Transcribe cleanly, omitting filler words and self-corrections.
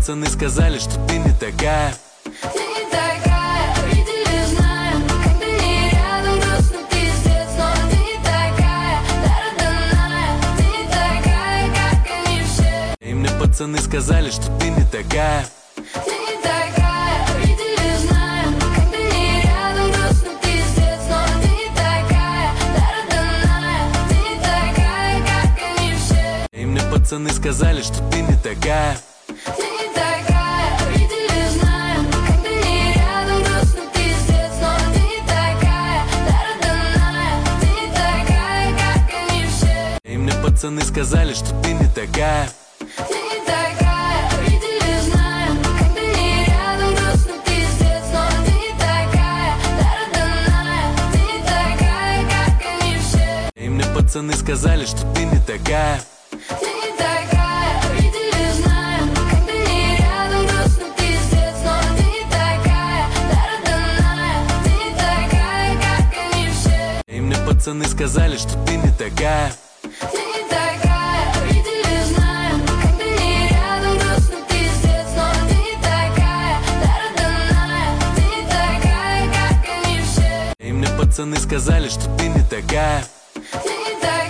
пацаны сказали, что ты не такая. Ты не такая, видели, знаем. Как ты не рядом, грустно, пиздец. Но ты не такая, родная. Ты не такая, как они все. И мне пацаны сказали, что ты не такая. Ты не такая, видели, знаем. Как ты не рядом, грустно, пиздец. Но ты не такая, родная. Ты не такая, как они все. И мне пацаны сказали, что ты не такая. Ты не такая, видели, знаем. Как ты не рядом, грустно, пиздец. Но ты не такая, родная. Ты не такая, как они все. И мне пацаны сказали, что ты не такая. Ты не такая, видели, знаем. Как ты не рядом, грустно, пиздец. Но ты не такая, родная. Ты не такая, как они все. И мне пацаны сказали, что ты не такая. Ты не такая, видели, знаем. Как ты не рядом, грустно, пиздец. Но ты не такая, родная. Ты не такая, как они все. И мне пацаны сказали, что ты не такая. Ты не такая, видели, знаем. Как ты не рядом, грустно, пиздец. Но ты не такая, родная. Ты не такая, как они все. И мне пацаны сказали, что ты не такая.